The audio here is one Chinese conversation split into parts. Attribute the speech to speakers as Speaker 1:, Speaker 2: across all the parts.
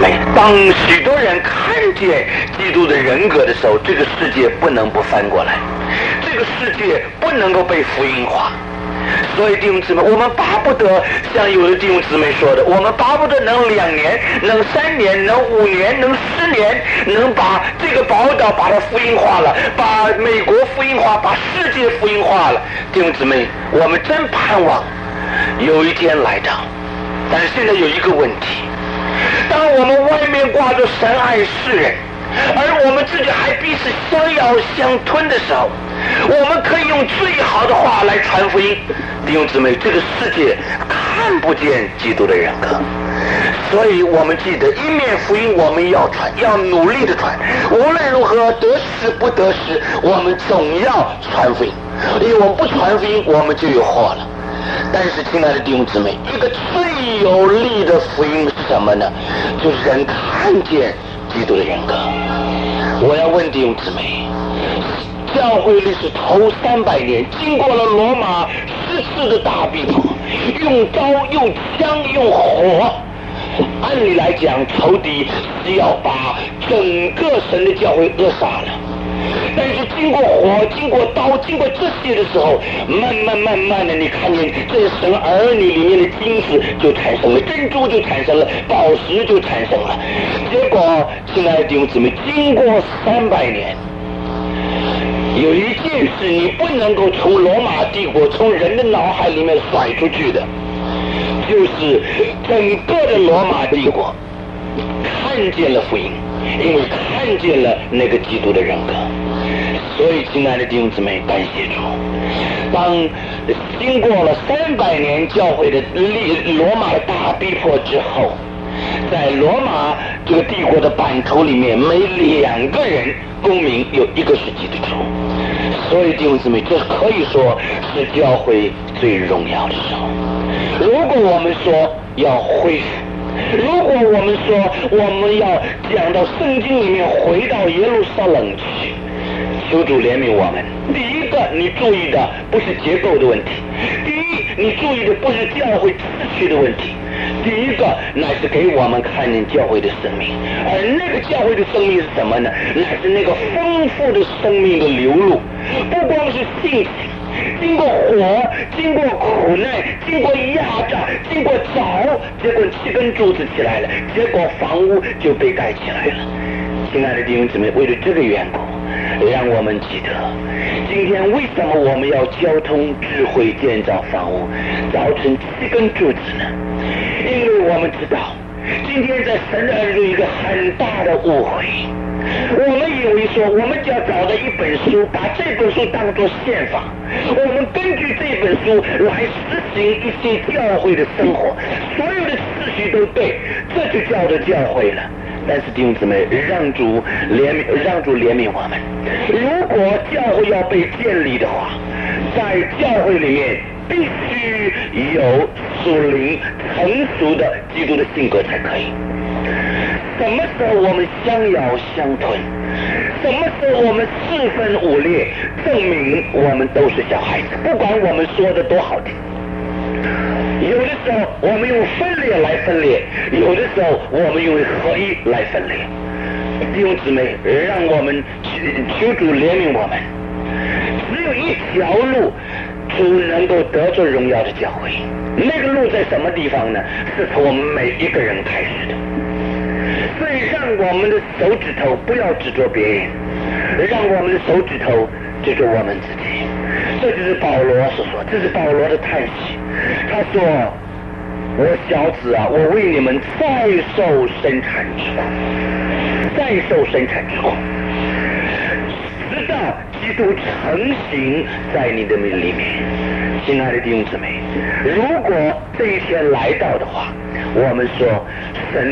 Speaker 1: 妹，当许多人看见基督的人格的时候，这个世界不能不翻过来，这个世界不能够被福音化。所以弟兄姊妹，我们巴不得像有的弟兄姊妹说的，我们巴不得能2年，能3年，能5年，能10年，能把这个宝岛把它福音化了，把美国福音化，把世界福音化了。弟兄姊妹，我们真盼望有一天来到。但是现在有一个问题，当我们外面挂着神爱世人，而我们自己还彼此相咬相吞的时候，我们可以用最好的话来传福音。弟兄姊妹，这个世界看不见基督的人格，所以我们记得一面福音我们要传，要努力的传，无论如何得时不得时，我们总要传福音，因为我们不传福音，我们就有祸了。但是亲爱的弟兄姊妹，一个最有力的福音是什么呢？就是人看见基督的人格。我要问弟兄姊妹，教会历史头300年经过了罗马10次的大逼迫，用刀用枪用火，按理来讲仇敌是要把整个神的教会扼杀了。但是经过火经过刀经过这些的时候，慢慢的你看见这神儿女里面的金子就产生了，珍珠就产生了，宝石就产生了。结果亲爱的弟兄姊妹，经过300年，有一件事你不能够从罗马帝国从人的脑海里面甩出去的，就是整个的罗马帝国看见了福音，因为看见了那个基督的人格。所以亲爱的弟兄姊妹，感谢主，当经过了300年教会的罗马的大逼迫之后，在罗马这个帝国的版图里面，每2个人公民有1个是基督徒。所以弟兄姊妹，这可以说是教会最荣耀的时候。如果我们说要恢复，如果我们说我们要讲到圣经里面回到耶路撒冷去，求主怜悯我们。第一个，你注意的不是结构的问题；第一，你注意的不是教会秩序的问题；第一个，乃是给我们看见教会的生命。而那个教会的生命是什么呢？乃是那个丰富的生命的流露，不光是性情，经过火，经过苦难，经过压榨，经过凿，结果7根柱子起来了，结果房屋就被盖起来了。亲爱的弟兄姊妹，为了这个缘故，让我们记得今天为什么我们要交通智慧建造房屋，造成7根柱子呢？因为我们知道今天在神的儿女一个很大的误会，我们以为说我们只要找到一本书，把这本书当作宪法，我们根据这本书来实行一些教会的生活，所有的秩序都对，这就叫做教会了。但是弟兄姊妹，让主怜悯我们。如果教会要被建立的话，在教会里面必须有属灵成熟的基督的性格才可以。什么时候我们相咬相吞，什么时候我们4分5裂，证明我们都是小孩子，不管我们说的多好听。有的时候我们用分裂来分裂，有的时候我们用合一来分裂。弟兄姊妹，让我们求主怜悯我们。只有一条路，主能够得着荣耀的教会。那个路在什么地方呢？是从我们每一个人开始的。所以让我们的手指头不要指着别人，让我们的手指头指着我们自己。这就是保罗所说，这是保罗的叹息。他说：我小子啊，我为你们再受生产之苦，再受生产之苦，直到基督成型在你的里面。亲爱的弟兄姊妹，如果这一天来到的话，我们说神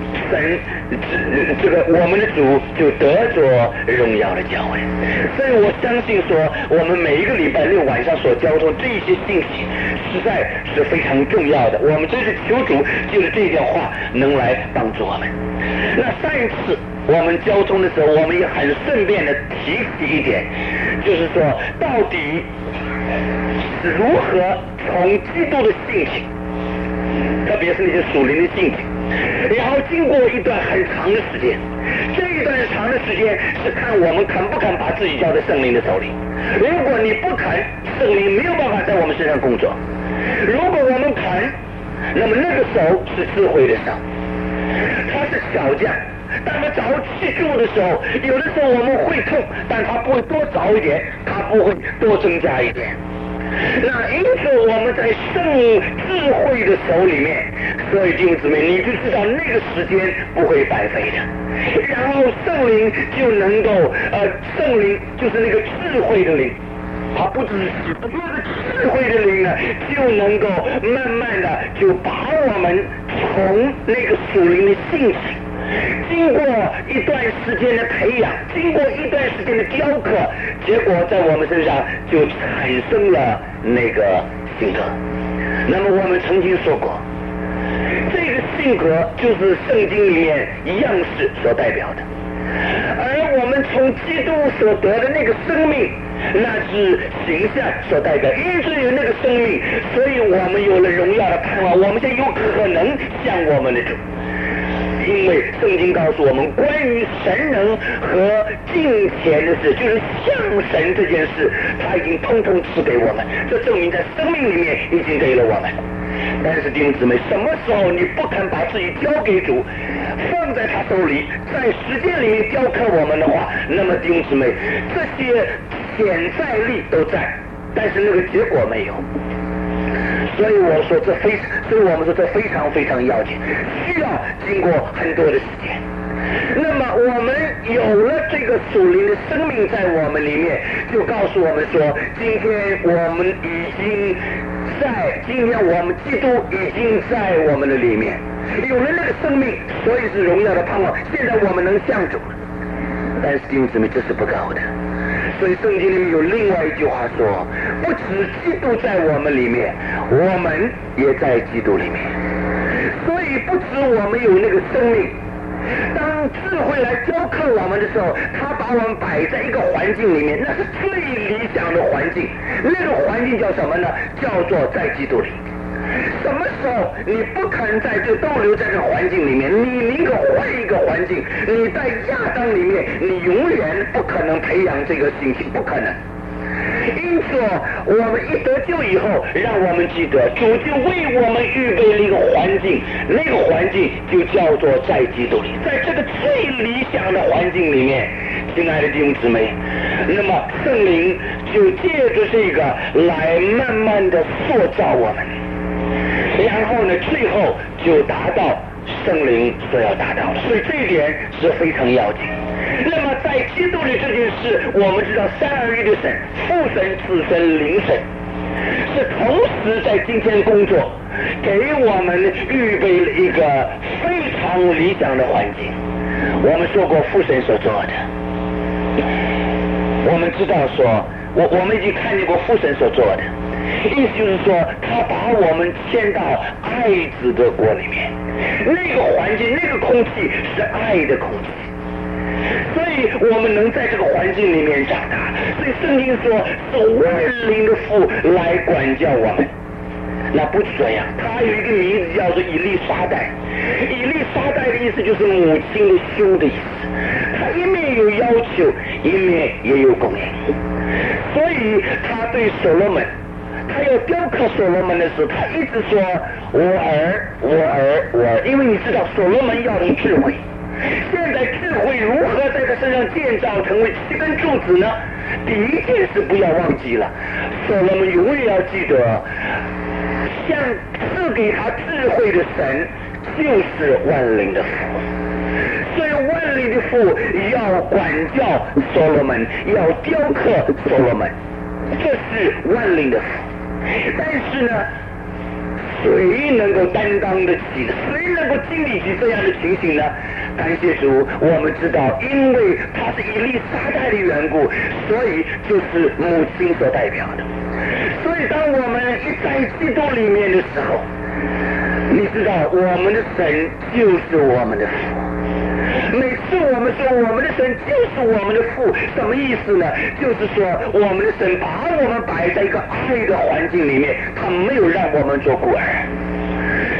Speaker 1: 这个我们的主就得着荣耀的教会。所以我相信说，我们每一个礼拜6晚上所交通这一些信息实在是非常重要的。我们真是求主就是这件话能来帮助我们。那上一次我们交通的时候，我们也很顺便的提起一点，就是说到底是如何从基督的性情，特别是那些属灵的性情，然后要经过一段很长的时间，这一段长的时间是看我们肯不肯把自己交在圣灵的手里。如果你不肯，圣灵没有办法在我们身上工作；如果我们肯，那么那个手是智慧的手，它是巧匠。当他凿气柱的时候，有的时候我们会痛，但他不会多凿一点，他不会多增加一点。那因此我们在圣智慧的手里面，所以弟兄姊妹，你就知道那个时间不会白费的。然后圣灵就能够圣灵就是那个智慧的灵，它不只是那个智慧的灵呢，就能够慢慢的就把我们从那个属灵的性情，经过一段时间的培养，经过一段时间的雕刻，结果在我们身上就产生了那个性格。那么我们曾经说过，这个性格就是圣经里面样式所代表的，而我们从基督所得的那个生命，那是形象所代表。因此有那个生命，所以我们有了荣耀的盼望，我们现在有可能像我们的主。因为圣经告诉我们，关于神能和敬虔的事，就是向神这件事，他已经通通赐给我们，这证明在生命里面已经给了我们。但是弟兄姊妹，什么时候你不肯把自己交给主，放在他手里，在时间里面雕刻我们的话，那么弟兄姊妹，这些潜在力都在，但是那个结果没有。所以我说所以我们说这非常非常要紧，需要经过很多的时间。那么我们有了这个属灵的生命在我们里面，就告诉我们说，今天我们基督已经在我们的里面，有了那个生命，所以是荣耀的盼望。现在我们能向主了，但是弟兄姊妹，这是不够的。所以圣经里面有另外一句话说，不止基督在我们里面，我们也在基督里面。所以不止我们有那个生命，当智慧来雕刻我们的时候，他把我们摆在一个环境里面，那是最理想的环境。那个环境叫什么呢？叫做在基督里。什么时候你不肯就逗留在这个环境里面，你宁可换一个环境。你在亚当里面，你永远不可能培养这个性情，不可能。因此我们一得救以后，让我们记得主就为我们预备了一个环境，那个环境就叫做在基督里。在这个最理想的环境里面，亲爱的弟兄姊妹，那么圣灵就借着这个来慢慢的塑造我们，然后呢，最后就达到圣灵所要达到的。所以这一点是非常要紧。那么在基督里这件事，我们知道三而一的神，父神、子神、灵神，是同时在今天工作，给我们预备了一个非常理想的环境。我们说过父神所做的，我们知道说，我们已经看见过父神所做的，意思就是说，他把我们迁到爱子的国里面，那个环境、那个空气是爱的空气。所以我们能在这个环境里面长大，所以圣经说是万灵的父来管教我们。那不止这样，他有一个名字叫做以利沙代。以利沙代的意思就是母亲的胸的意思，他一面有要求，一面也有供应。所以他对所罗门，他要雕刻所罗门的时候，他一直说我儿，我儿，我儿，因为你知道所罗门要的是智慧。现在智慧如何在他身上建造成为7根柱子呢？第一件事不要忘记了，所罗门永远要记得，像赐给他智慧的神就是万灵的父。所以万灵的父要管教所罗门，要雕刻所罗门，这是万灵的父。但是呢，谁能够担当得起？谁能够经历起这样的情形呢？感谢主，我们知道，因为他是以利沙代的缘故，所以就是母亲所代表的。所以当我们一在基督里面的时候，你知道我们的神就是我们的父。每次我们说我们的神就是我们的父，什么意思呢？就是说我们的神把我们摆在一个爱的环境里面，他没有让我们做孤儿。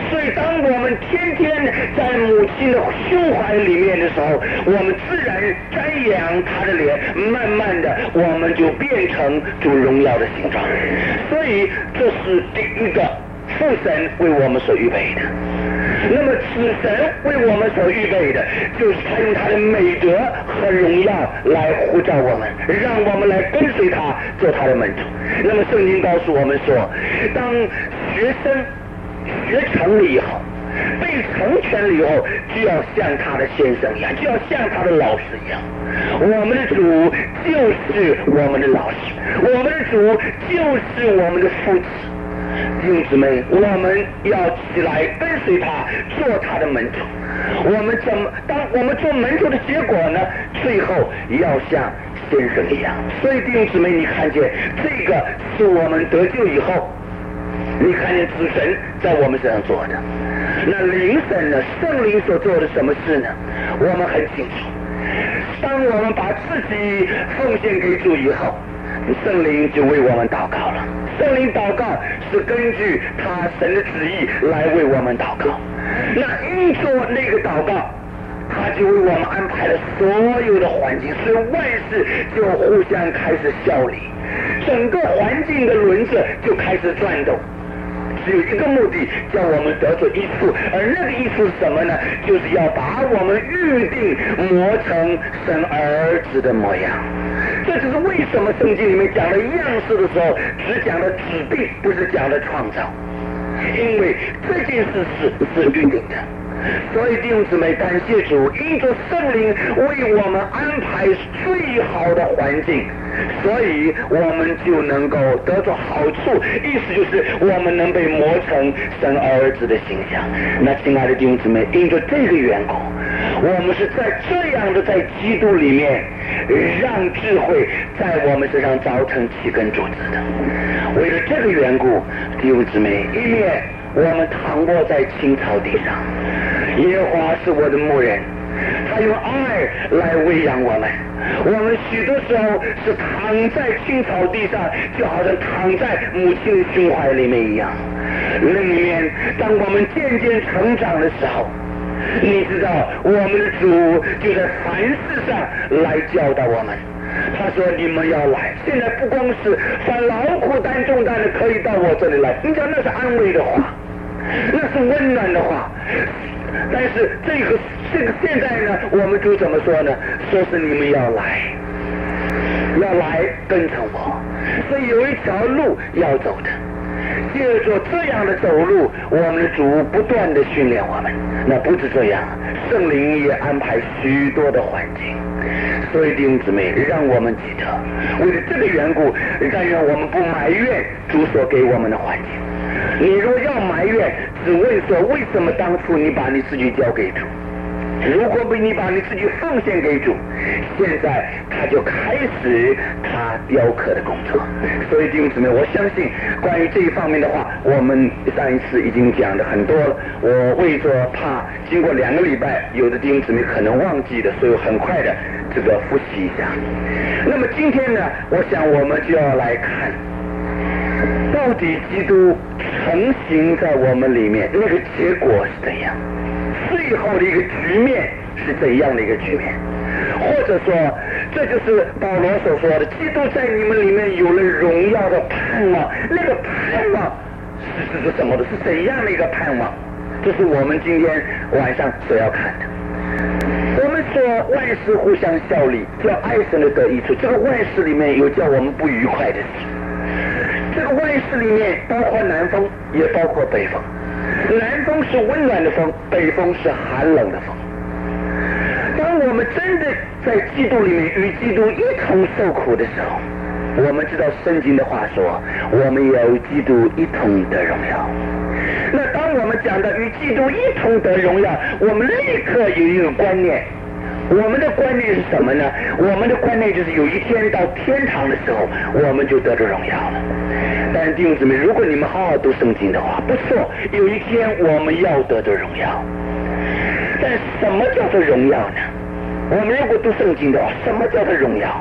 Speaker 1: 所以当我们天天在母亲的胸怀里面的时候，我们自然瞻仰她的脸，慢慢的我们就变成主荣耀的形状。所以这是第一个父神为我们所预备的。那么此神为我们所预备的，就是他用他的美德和荣耀来呼召我们，让我们来跟随他，做他的门徒。那么圣经告诉我们说，当学生学成了以后，被成全了以后，就要像他的先生一样，就要像他的老师一样。我们的主就是我们的老师，我们的主就是我们的父子。弟兄姊妹，我们要起来跟随他，做他的门徒。当我们做门徒的结果呢，最后要像先生一样。所以弟兄姊妹，你看见这个是我们得救以后，你看见子神在我们身上做的。那灵神呢，圣灵所做的什么事呢？我们很清楚。当我们把自己奉献给主以后，圣灵就为我们祷告了。圣灵祷告是根据他神的旨意来为我们祷告。那因着那个祷告，他就为我们安排了所有的环境，所以万事就互相开始效力，整个环境的轮子就开始转动。只有一个目的，叫我们得着益处，而那个益处是什么呢？就是要把我们预定磨成神儿子的模样。这就是为什么圣经里面讲的样式的时候，只讲的指定，不是讲的创造，因为这件事是预定的。所以弟兄姊妹，感谢主，因着圣灵为我们安排最好的环境，所以我们就能够得着好处。意思就是我们能被磨成神儿子的形象。那亲爱的弟兄姊妹，因着这个缘故，我们是在这样的在基督里面，让智慧在我们身上造成起根主子的。为了这个缘故，弟兄姊妹，一面我们躺卧在青草地上，耶和华是我的牧人，他用爱来喂养我们。我们许多时候是躺在青草地上，就好像躺在母亲的胸怀里面一样。另一面，当我们渐渐成长的时候，你知道我们的主就在凡事上来教导我们。他说你们要来，现在不光是凡劳苦担重担的可以到我这里来，你讲那是安慰的话，那是温暖的话。但是这个现在呢，我们主怎么说呢？说是你们要来跟从我，所以有一条路要走的。借着这样的走路，我们的主不断的训练我们。那不止这样，圣灵也安排许多的环境。所以弟兄姊妹，让我们记得，为了这个缘故，但愿我们不埋怨主所给我们的环境。你若要埋怨，只问说为什么当初你把你自己交给主？如果你把你自己奉献给主，现在他就开始他雕刻的工作。所以弟兄姊妹，我相信关于这一方面的话，我们上一次已经讲的很多了。我为着怕经过2个礼拜，有的弟兄姊妹可能忘记的，所以很快的这个复习一下。那么今天呢，我想我们就要来看，到底基督成型在我们里面，那个结果是怎样？最后的一个局面是怎样的一个局面？或者说，这就是保罗所说的，基督在你们里面有了荣耀的盼望。那个盼望是什么的？是怎样的一个盼望？这是我们今天晚上所要看的。我们说万事互相效力，叫爱神的得益处。这个万事里面有叫我们不愉快的事。这个万事里面包括南风，也包括北风。南风是温暖的风，北风是寒冷的风。当我们真的在基督里面与基督一同受苦的时候，我们知道圣经的话说，我们也与基督一同得荣耀。那当我们讲到与基督一同得荣耀，我们立刻有一个观念，我们的观念是什么呢？我们的观念就是有一天到天堂的时候，我们就得着荣耀了。但是弟兄姊妹，如果你们好好读圣经的话，不错，有一天我们要得着荣耀。但什么叫做荣耀呢？我们如果读圣经的话，什么叫做荣耀？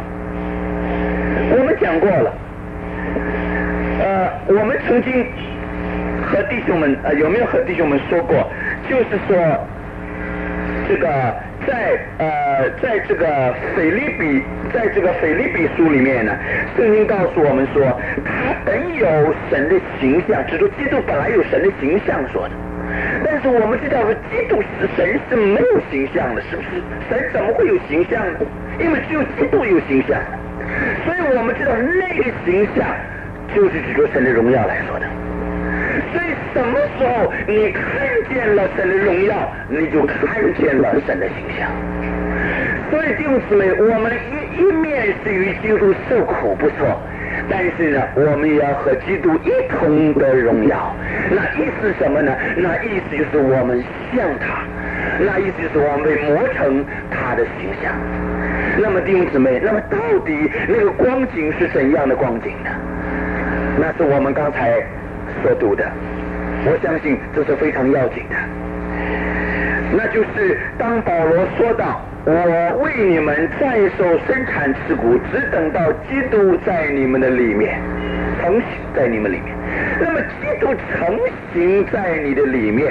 Speaker 1: 我们讲过了，我们曾经和弟兄们有没有和弟兄们说过？就是说，这个在这个腓立比书里面呢，圣经告诉我们说，他本有神的形象，指出基督本来有神的形象说的。但是我们知道说，基督是神是没有形象的，是不是？神怎么会有形象呢？因为只有基督有形象，所以我们知道那个形象就是指着神的荣耀来说的。所以什么时候你看见了神的荣耀，你就看见了神的形象。所以弟兄姊妹，我们一面是与基督受苦不错，但是呢，我们也要和基督一同得荣耀。那意思是什么呢？那意思就是我们像他，那意思就是我们被磨成他的形象。那么弟兄姊妹，那么到底那个光景是怎样的光景呢？那是我们刚才所读的，我相信这是非常要紧的。那就是当保罗说到，我为你们再受生产之苦，只等到基督在你们的里面成型，在你们里面。那么基督成型在你的里面，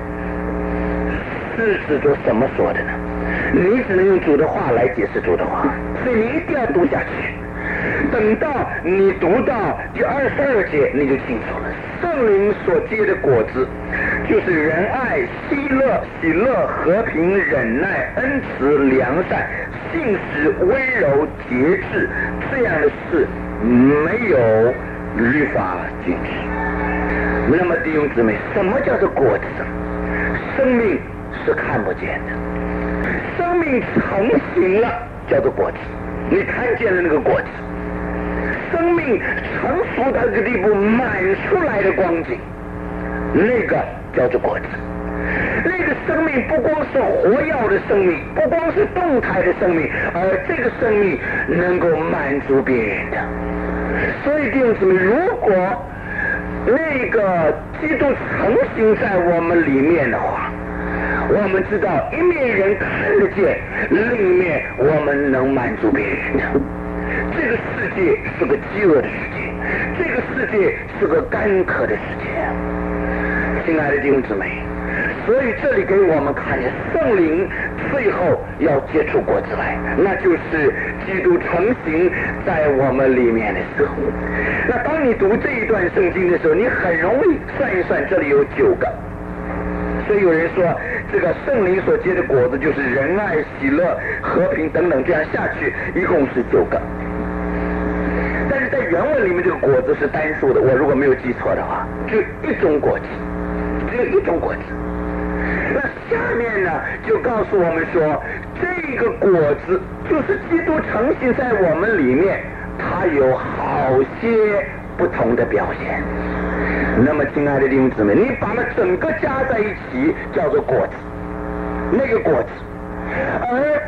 Speaker 1: 是指着什么说的呢？你只能用主的话来解释主的话，所以你一定要读下去。等到你读到第22节，你就清楚了。圣灵所结的果子，就是仁爱、喜乐、和平、忍耐、恩慈、良善、信实、温柔、节制，这样的事没有律法禁止。那么弟兄姊妹，什么叫做果子？生命是看不见的，生命成型了叫做果子，你看见了那个果子。生命成熟到这个地步满出来的光景，那个叫做果子。那个生命不光是活跃的生命，不光是动态的生命，而这个生命能够满足别人的。所以弟兄姊妹，如果那个基督成型在我们里面的话，我们知道一面人看得见，另一面我们能满足别人的。这个世界是个饥饿的世界，这个世界是个干渴的世界。亲爱的弟兄姊妹，所以这里给我们看见圣灵最后要结出果子来，那就是基督成型在我们里面的时候。那当你读这一段圣经的时候，你很容易算一算，这里有9个。所以有人说，这个圣灵所结的果子就是仁爱、喜乐、和平等等，这样下去一共是9个。但是在原文里面，这个果子是单数的，我如果没有记错的话，只有一种果子，只有一种果子。那下面呢，就告诉我们说，这个果子就是基督成型在我们里面，它有好些不同的表现。那么亲爱的弟兄姊妹，你把它整个加在一起叫做果子，那个果子，而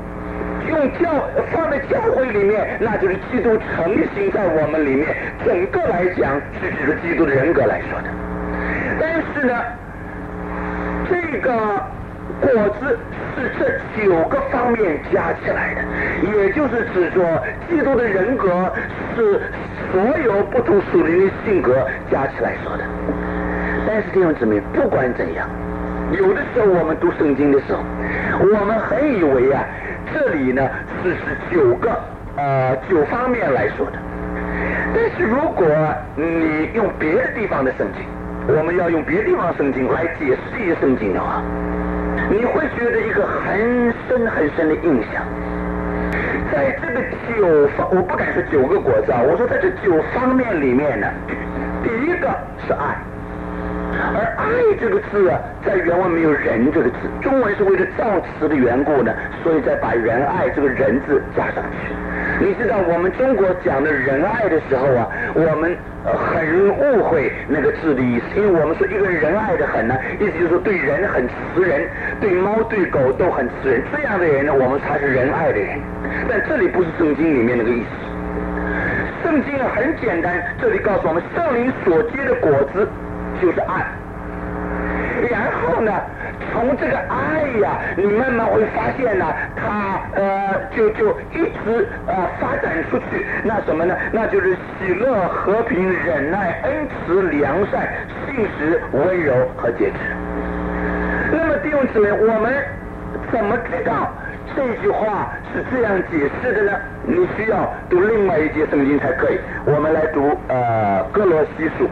Speaker 1: 放在教会里面，那就是基督成型在我们里面，整个来讲是指着基督的人格来说的。但是呢，这个果子是这9个方面加起来的，也就是指着基督的人格是所有不同属灵的性格加起来说的。但是弟兄姊妹，不管怎样，有的时候我们读圣经的时候，我们很以为啊，这里呢是9方面来说的。但是如果你用别的地方的圣经，我们要用别的地方圣经来解释这些圣经的话，你会觉得一个很深很深的印象。在这个9方，我不敢说9个果子啊，我说在这9方面里面呢，第一个是爱。而爱这个字啊，在原文没有人这个字，中文是为了造词的缘故呢，所以再把仁爱这个人字加上去。你知道我们中国讲的仁爱的时候啊，我们很误会那个字的意思，因为我们说一个人仁爱的很呢，意思就是说对人很慈人，对猫对狗都很慈人，这样的人呢，我们才是仁爱的人。但这里不是圣经里面那个意思。圣经很简单，这里告诉我们，圣灵所结的果子就是爱。然后呢，从这个爱呀，你慢慢会发现呢，它就一直发展出去。那什么呢？那就是喜乐、和平、忍耐、恩慈、良善、 信实、温柔和节制。那么弟兄姊妹，我们怎么知道这句话是这样解释的呢？你需要读另外一节圣经才可以。我们来读哥罗西书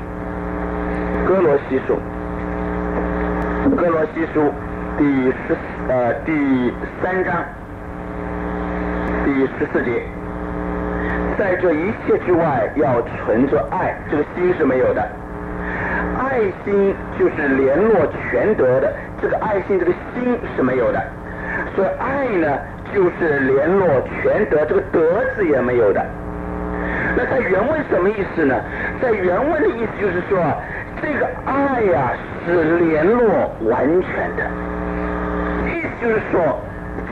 Speaker 1: 第3章第14节，在这一切之外要存着爱，这个心是没有的。爱心就是联络全德的，这个爱心这个心是没有的，所以爱呢就是联络全德，这个德字也没有的。那在原文什么意思呢？在原文的意思就是说，这个爱呀是联络完全的，意思就是说，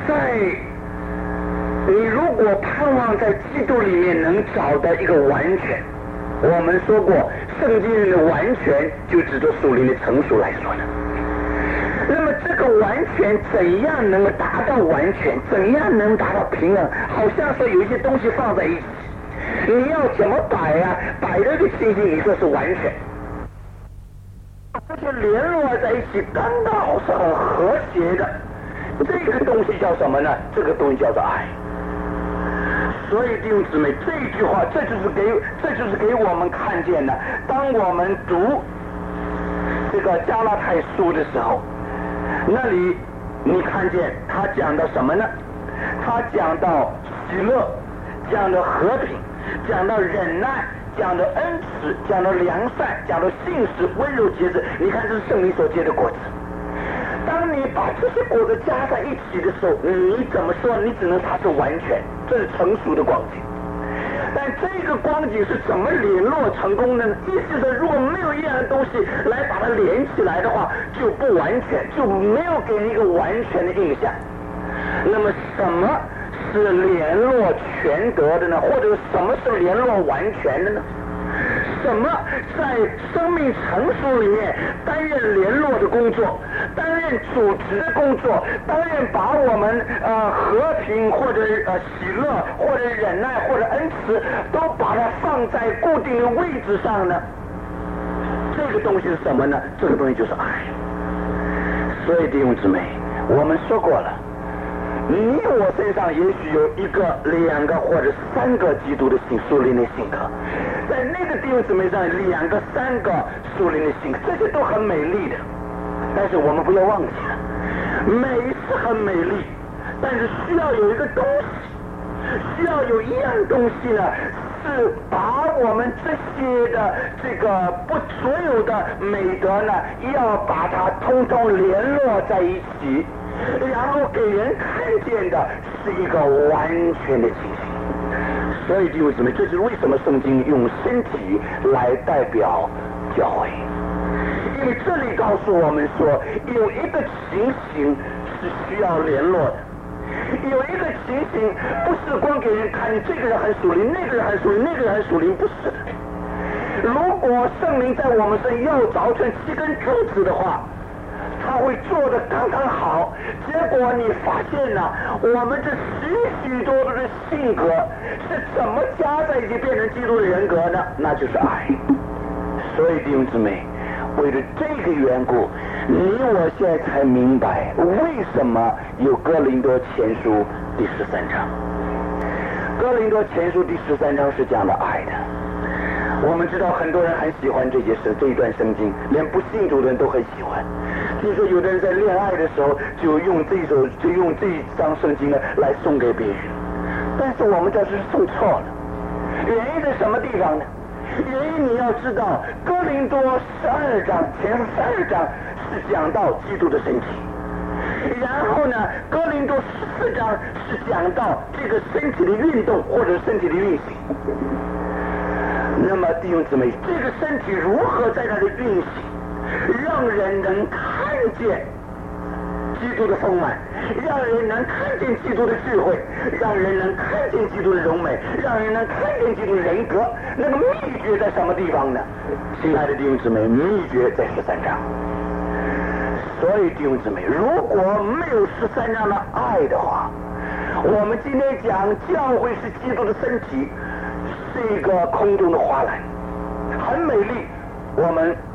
Speaker 1: 你如果盼望在基督里面能找到一个完全，我们说过圣经人的完全就指着属灵的成熟来说的。那么这个完全怎样能够达到完全，怎样能达到平衡？好像说有一些东西放在一起，你要怎么摆呀？摆这个情形你说是完全，而且联络在一起刚刚好是很和谐的，这个东西叫什么呢？这个东西叫做爱。所以弟兄姊妹，这一句话这就是给我们看见的。当我们读这个加拉太书的时候，那里你看见他讲到什么呢？他讲到喜乐，讲到和平，讲到忍耐，讲到恩慈，讲到良善，讲到信实、温柔、节制。你看这是圣灵所结的果子。当你把这些果子加在一起的时候，你怎么说？你只能它是完全，这是成熟的光景。但这个光景是怎么联络成功的呢？意思是如果没有一样东西来把它连起来的话，就不完全，就没有给你一个完全的印象。那么什么是联络全德的呢？或者什么是联络完全的呢？什么在生命成熟里面担任联络的工作，担任组织的工作，担任把我们和平或者喜乐或者忍耐或者恩慈都把它放在固定的位置上呢？这个东西是什么呢？这个东西就是爱。所以弟兄姊妹，我们说过了，你我身上也许有1个、2个或者3个基督的属灵的性格，在那个弟兄姊妹上2个、3个属灵的性格，这些都很美丽的。但是我们不要忘记了，美是很美丽，但是需要有一个东西，需要有一样东西呢，是把我们这些的这个所有的美德呢，要把它通通联络在一起，然后给人看见的是一个完全的情形。所以弟兄姊妹，这就是为什么圣经用身体来代表教会，因为这里告诉我们说，有一个情形是需要联络的，有一个情形不是光给人看你这个人很属灵，那个人很属灵，那个人很属灵，不是的。如果圣灵在我们身要凿成7根柱子的话，他会做得刚刚好，结果你发现了我们这许多的性格是怎么加在一起变成基督的人格呢？那就是爱。所以弟兄姊妹，为了这个缘故，你我现在才明白为什么有哥林多前书第13章。哥林多前书第13章是讲的爱的。我们知道很多人很喜欢这一段圣经，连不信主的人都很喜欢。听说有的人在恋爱的时候就用这一章圣经呢来送给别人，但是我们这是送错了。原因在什么地方呢？原因你要知道，哥林多12章前12章是讲到基督的身体，然后呢，哥林多14章是讲到这个身体的运动或者身体的运行。那么弟兄姊妹，这个身体如何在它的运行，让人能看见基督的丰满，让人能看见基督的智慧，让人能看见基督的荣美，让人能看见基督的人格，那个秘诀在什么地方呢？亲爱的弟兄姊妹，秘诀在13章。所以弟兄姊妹，如果没有13章的爱的话，我们今天讲教会是基督的身体，是一个空中的花篮，很美丽，我们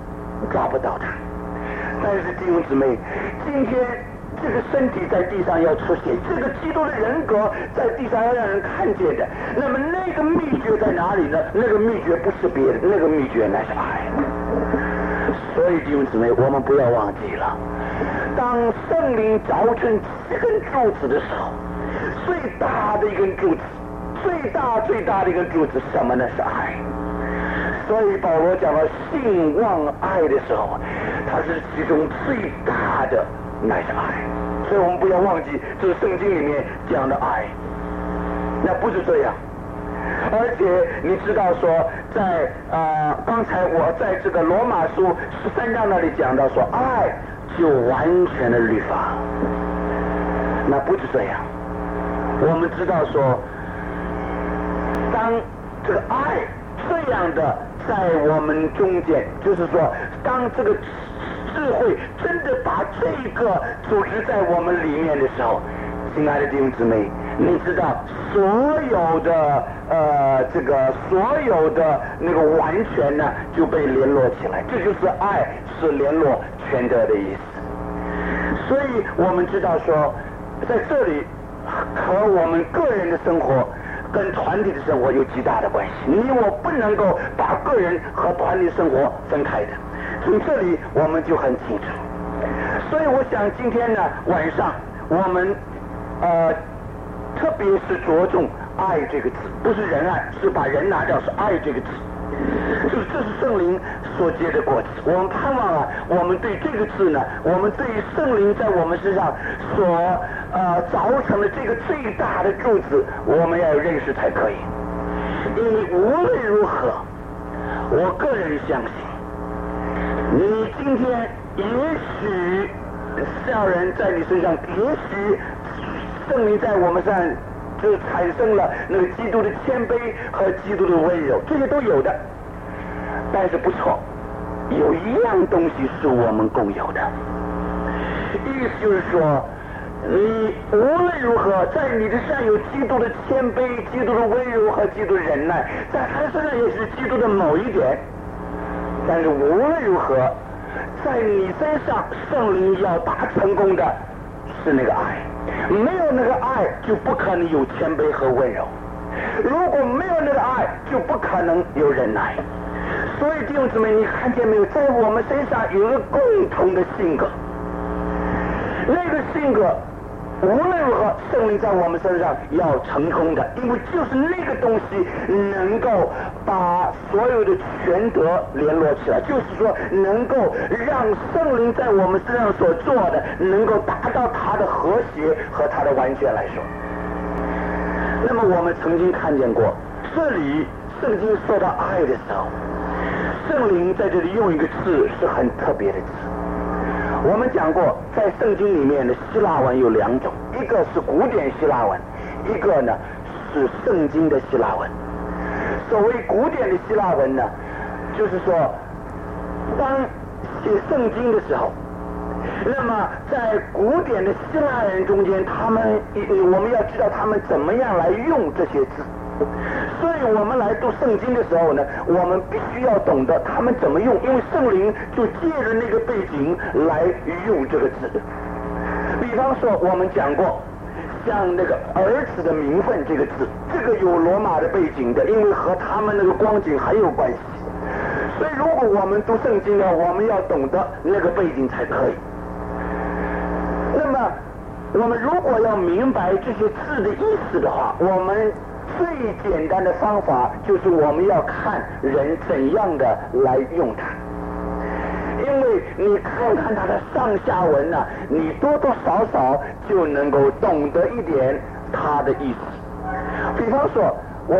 Speaker 1: 抓不到他。但是弟兄姊妹，今天这个身体在地上要出现，这个基督的人格在地上要让人看见的，那么那个秘诀在哪里呢？那个秘诀不是别的，那个秘诀乃是爱。所以弟兄姊妹，我们不要忘记了，当圣灵凿成7根柱子的时候，最大的一根柱子，最大的一根柱子什么呢？是爱。所以保罗讲到信望爱的时候，它是其中最大的乃是爱。所以我们不要忘记，这是圣经里面讲的爱。那不是这样，而且你知道说，在刚才我在这个罗马书13章那里讲到说，爱就完全的律法。那不是这样，我们知道说，当这个爱这样的在我们中间，就是说，当这个智慧真的把这个组织在我们里面的时候，亲爱的弟兄姊妹，你知道所有的所有的那个完全呢就被联络起来，这就是爱是联络全德的意思。所以我们知道说，在这里和我们个人的生活跟团体的生活有极大的关系，你我不能够把个人和团体生活分开的，从这里我们就很清楚。所以我想今天呢晚上我们特别是着重爱这个字，不是仁爱，是把人拿掉，是爱这个字。这是圣灵所结的果子。我们盼望啊，我们对这个字呢，我们对圣灵在我们身上所凿成的这个最大的柱子，我们要认识才可以。因为无论如何，我个人相信，你今天也许叫人在你身上，也许圣灵在我们身上就产生了那个基督的谦卑和基督的温柔，这些都有的。但是不错，有一样东西是我们共有的，意思就是说，你无论如何在你的身上有基督的谦卑、基督的温柔和基督的忍耐，在他身上也是基督的某一点。但是无论如何，在你身上圣灵要达成功的是那个爱，没有那个爱就不可能有谦卑和温柔，如果没有那个爱就不可能有忍耐。所以弟兄姊妹，你看见没有，在我们身上有一个共同的性格，那个性格无论如何圣灵在我们身上要成功的，因为就是那个东西能够把所有的全德联络起来，就是说能够让圣灵在我们身上所做的能够达到它的和谐和它的完全来说。那么我们曾经看见过，这里圣经说到爱的时候，圣灵在这里用一个字是很特别的字。我们讲过，在圣经里面的希腊文有2种，一个是古典希腊文，一个呢是圣经的希腊文。所谓古典的希腊文呢，就是说当写圣经的时候，那么在古典的希腊人中间，我们要知道他们怎么样来用这些字。所以我们来读圣经的时候呢，我们必须要懂得他们怎么用，因为圣灵就借着那个背景来用这个字。比方说我们讲过，像那个儿子的名分这个字，这个有罗马的背景的，因为和他们那个光景很有关系。所以如果我们读圣经呢，我们要懂得那个背景才可以。那么我们如果要明白这些字的意思的话，我们最简单的方法就是我们要看人怎样的来用它，因为你看看它的上下文呢，你多多少少就能够懂得一点它的意思。比方说，我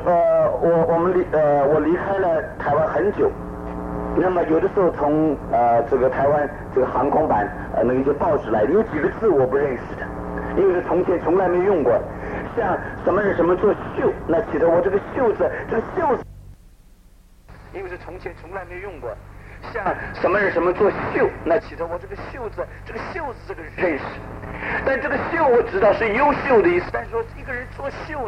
Speaker 1: 离开了台湾很久，那么有的时候从这个台湾这个航空版那一些报纸来，有几个字我不认识的，因为是从前从来没用过的。像什么人什么做绣，那起的我这个袖子，因为是从前从来没用过。像什么人什么做绣，那起的我这个袖子这个认识。但这个绣我知道是优秀的意思，但是说一个人做绣呢，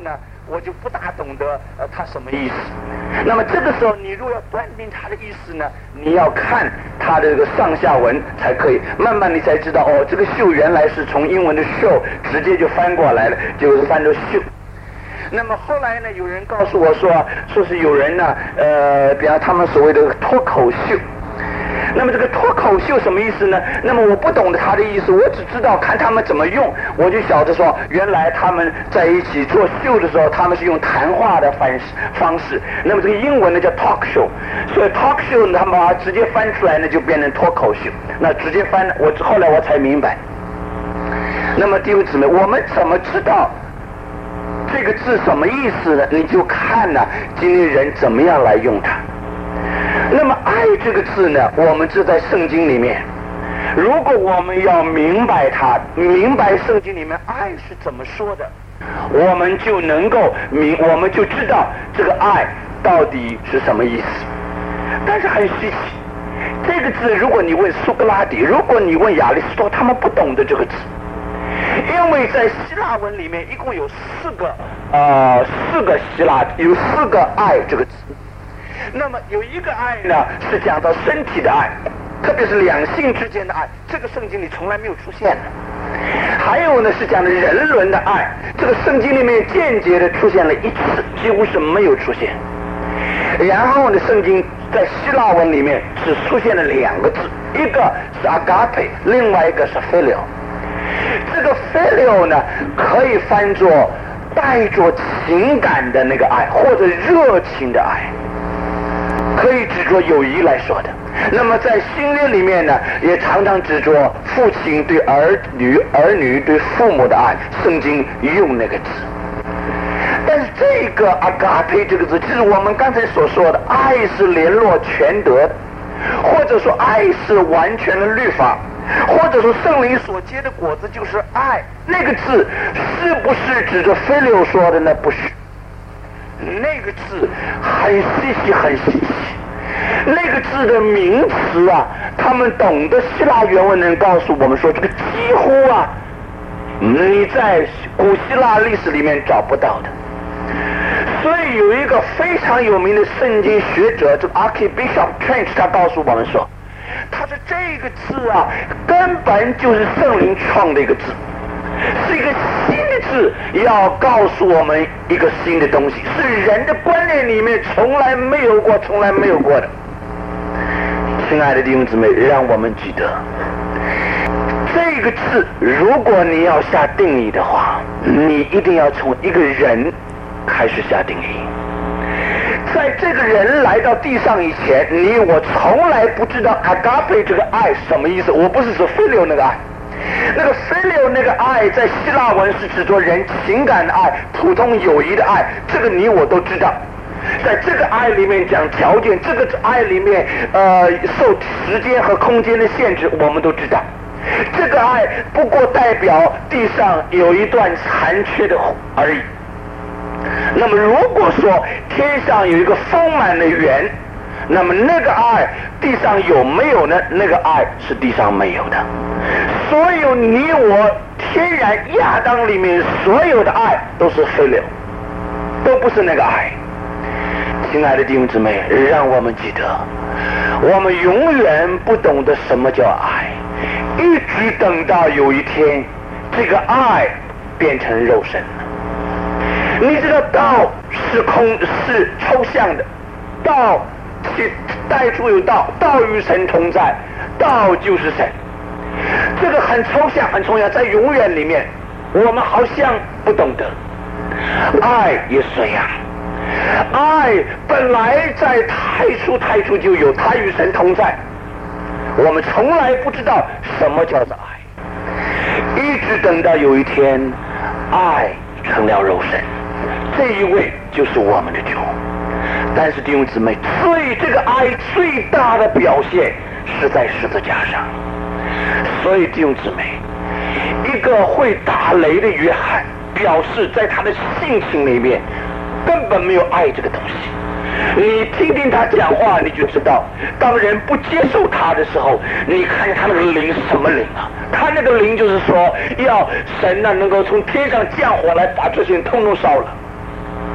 Speaker 1: 我就不大懂得他什么意思。那么这个时候你如果要断定他的意思呢，你要看他的这个上下文才可以，慢慢你才知道哦，这个秀原来是从英文的 show 直接就翻过来了，就是翻成秀。那么后来呢，有人告诉我说是有人呢比方他们所谓的脱口秀。那么这个脱口秀什么意思呢？那么我不懂得他的意思，我只知道看他们怎么用，我就晓得说原来他们在一起做秀的时候，他们是用谈话的方式。那么这个英文呢叫 talk show， 所以 talk show 呢他们把它直接翻出来呢就变成脱口秀。那直接翻，后来我才明白。那么弟兄姊妹，我们怎么知道这个字什么意思呢？你就看呢今天人怎么样来用它。那么爱这个字呢，我们就在圣经里面，如果我们要明白它，明白圣经里面爱是怎么说的，我们就能够我们就知道这个爱到底是什么意思。但是很稀奇，这个字如果你问苏格拉底，如果你问亚里士多，他们不懂得这个字，因为在希腊文里面一共有四个希腊有4个爱这个字。那么有一个爱呢是讲到身体的爱，特别是两性之间的爱，这个圣经里从来没有出现的。还有呢是讲的人伦的爱，这个圣经里面间接的出现了一次，几乎是没有出现。然后呢圣经在希腊文里面只出现了2个字，一个是 agape， 另外一个是 phileo。 这个 phileo 呢可以翻作带着情感的那个爱，或者热情的爱，可以指着友谊来说的。那么在新约里面呢，也常常指着父亲对儿女对父母的爱，圣经用那个字。但是这个 agape 这个字，就是我们刚才所说的爱是联络全德的，或者说爱是完全的律法，或者说圣灵所结的果子就是爱。那个字是不是指着菲利说的呢？不是，那个字很稀奇很稀奇。那个字的名词啊，他们懂得希腊原文能告诉我们说，这个几乎啊你在古希腊历史里面找不到的。所以有一个非常有名的圣经学者，这个 Archbishop Trench， 他告诉我们说，他说这个字啊根本就是圣灵创的一个字，是一个新的字，要告诉我们一个新的东西，是人的观念里面从来没有过的。亲爱的弟兄姊妹，让我们记得这个字，如果你要下定义的话，你一定要从一个人开始下定义。在这个人来到地上以前，你我从来不知道 agape 这个爱是什么意思。我不是说 phileo 那个爱，那个 phileo 那个爱在希腊文是指着人情感的爱，普通友谊的爱，这个你我都知道。在这个爱里面讲条件，这个爱里面受时间和空间的限制，我们都知道。这个爱不过代表地上有一段残缺的而已。那么如果说天上有一个丰满的圆，那么那个爱地上有没有呢？那个爱是地上没有的。所有你我天然亚当里面所有的爱都是非流，都不是那个爱。亲爱的弟兄姊妹，让我们记得，我们永远不懂得什么叫爱，一直等到有一天这个爱变成肉身了。你知道道是是抽象的，道带出有道，道与神同在，道就是神。这个很抽象很抽象，在永远里面我们好像不懂得。爱也是这样，爱本来在太初就有，它与神同在，我们从来不知道什么叫做爱，一直等到有一天爱成了肉身，这一位就是我们的主。但是弟兄姊妹，这个爱最大的表现是在十字架上。所以弟兄姊妹，一个会打雷的约翰表示在他的性情里面根本没有爱这个东西。你听听他讲话，你就知道，当人不接受他的时候，你看他那个灵是什么灵啊？他那个灵就是说，要神呢能够从天上降火来把这些人通通烧了。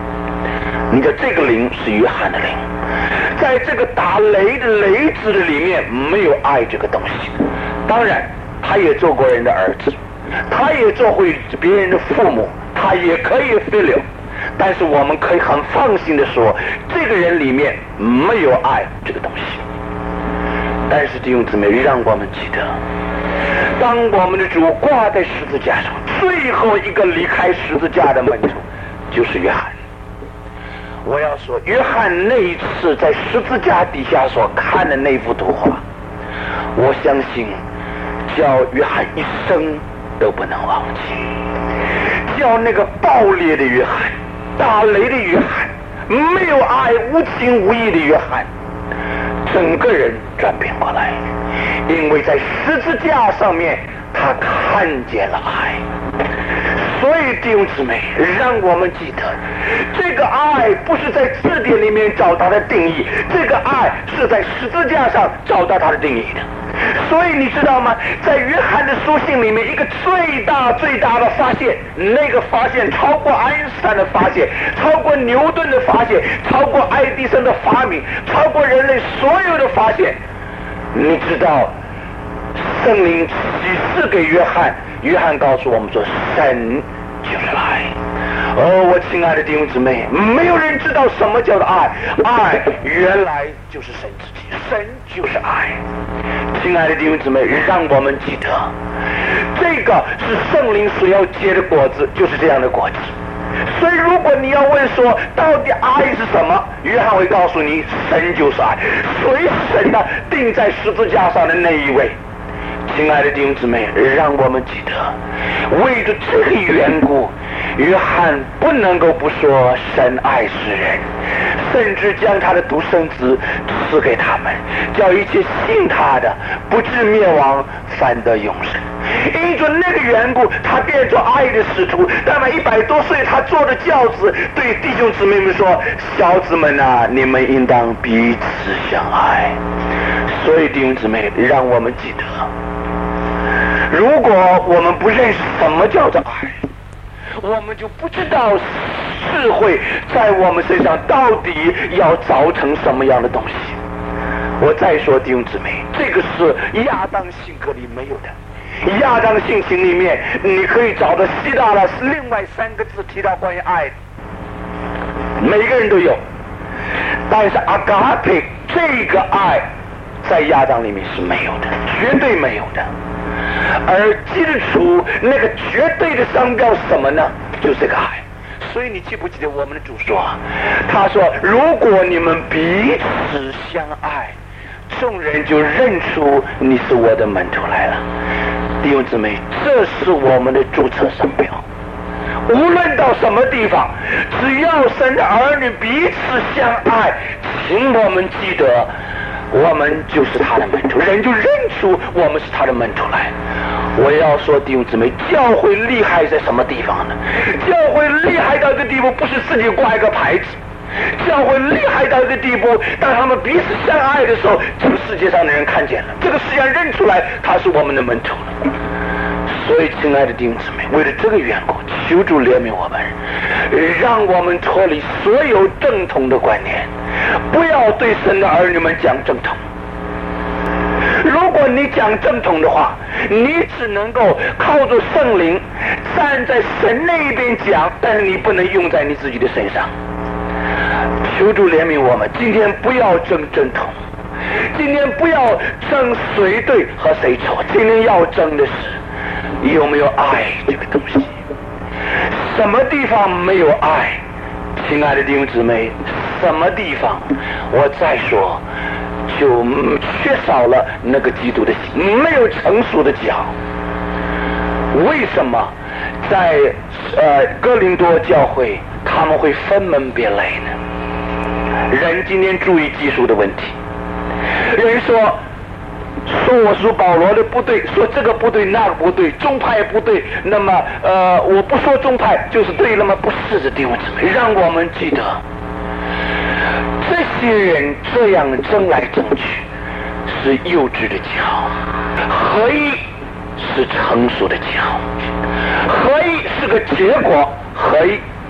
Speaker 1: 你的这个灵是约翰的灵，在这个打雷的雷子的里面没有爱这个东西。当然他也做过人的儿子，他也做回别人的父母，他也可以filial，但是我们可以很放心的说，这个人里面没有爱这个东西。但是弟兄姊妹，让我们记得，当我们的主挂在十字架上，最后一个离开十字架的门徒就是约翰。我要说，约翰那一次在十字架底下所看的那幅图画，我相信叫约翰一生都不能忘记。叫那个暴烈的约翰，打雷的约翰，没有爱、无情无义的约翰，整个人转变过来，因为在十字架上面他看见了爱。所以弟兄姊妹，让我们记得，这个爱不是在字典里面找到的定义，这个爱是在十字架上找到它的定义的。所以你知道吗？在约翰的书信里面，一个最大的发现，那个发现超过爱因斯坦的发现，超过牛顿的发现，超过爱迪生的发明，超过人类所有的发现。你知道圣灵启示给约翰，约翰告诉我们说，神就是爱。我亲爱的弟兄姊妹，没有人知道什么叫做爱，爱原来就是神自己，神就是爱。亲爱的弟兄姊妹，让我们记得，这个是圣灵所要结的果子，就是这样的果子。所以如果你要问说到底爱是什么，约翰会告诉你，神就是爱。谁是神呢？钉在十字架上的那一位。亲爱的弟兄姊妹，让我们记得，为着这个缘故，约翰不能够不说神爱世人，甚至将他的独生子赐给他们，叫一切信他的不至灭亡，反得永生。因着那个缘故，他变作爱的使徒。那么100多岁，他坐着轿子，对弟兄姊妹们说：“小子们啊，你们应当彼此相爱。”所以弟兄姊妹，让我们记得，如果我们不认识什么叫做爱，我们就不知道智慧在我们身上到底要造成什么样的东西。我再说弟兄姊妹，这个是亚当性格里没有的。亚当性情里面，你可以找到希腊的另外3个字提到关于爱的，每个人都有。但是阿嘎佩这个爱在亚当里面是没有的，绝对没有的。而基督徒那个绝对的商标是什么呢？就是这个爱。所以你记不记得我们的主说，他说，如果你们彼此相爱，众人就认出你是我的门徒来了。弟兄姊妹，这是我们的注册商标。无论到什么地方，只要神的儿女彼此相爱，请我们记得，我们就是他的门徒，人就认出我们是他的门徒来。我要说弟兄姊妹，教会厉害在什么地方呢？教会厉害到一个地步，不是自己挂一个牌子，教会厉害到一个地步，当他们彼此相爱的时候，这个世界上的人看见了，这个世界上认出来他是我们的门徒了。所以亲爱的弟兄姊妹，为了这个缘故，求主怜悯我们，让我们脱离所有正统的观念，不要对神的儿女们讲正统。如果你讲正统的话，你只能够靠着圣灵站在神那一边讲，但是你不能用在你自己的身上。求主怜悯我们，今天不要争正统，今天不要争谁对和谁错，今天要争的是有没有爱这个东西。什么地方没有爱，亲爱的弟兄姊妹，什么地方我再说就缺少了那个基督的心，没有成熟的教。为什么在哥林多教会他们会分门别类呢？人今天注意技术的问题，人说我说保罗的不对，说这个不对那个不对，宗派不对，那么我不说宗派就是对，那么不是的弟兄姊妹，让我们记得，这些人这样争来争去是幼稚的教，合一是成熟的教，合一是个结果，合一